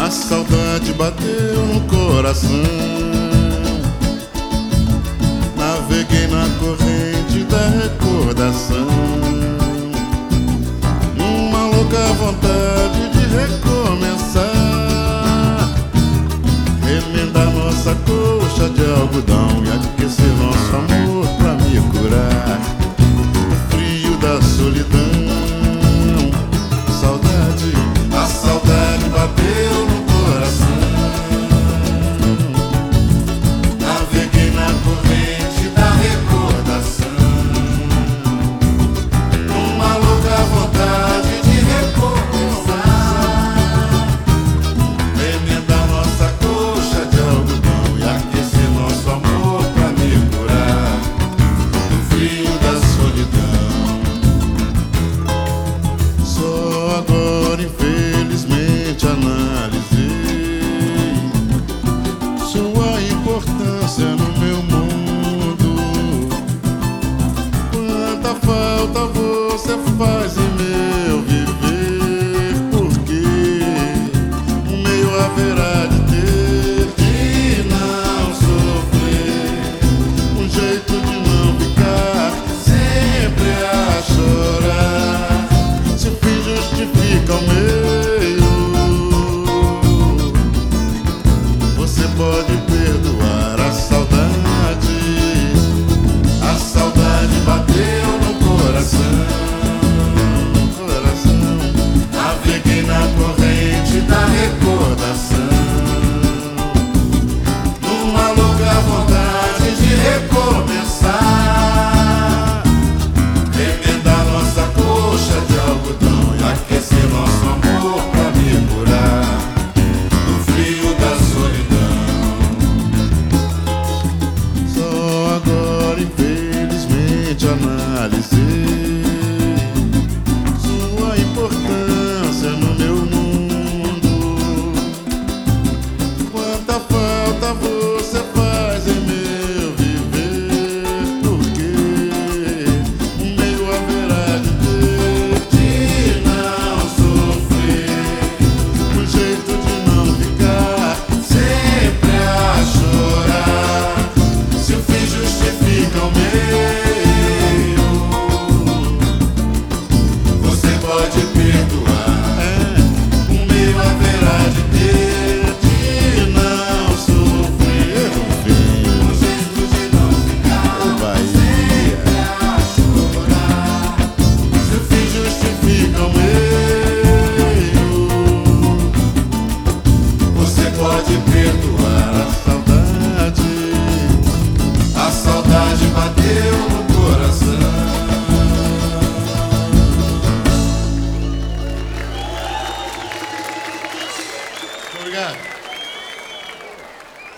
A saudade bateu no coração. Naveguei na corrente da recordação, numa louca vontade de recomeçar, remendar nossa coxa de algodão e aquecer nosso amor pra me curar o frio da solidão. Saudade, a saudade bateu no coração. Naveguei na corrente da recordação, numa louca vontade de recomeçar, remendar nossa coxa de algodão e aquecer nosso amor pra me curar do frio da solidão. Só agora, infelizmente, analisei sua importância no meu mundo. Quanta falta você faz em meu viver, porque um meio haverá de ter, de não sofrer, um jeito de não ficar sempre a chorar. Se o fim justifica o meu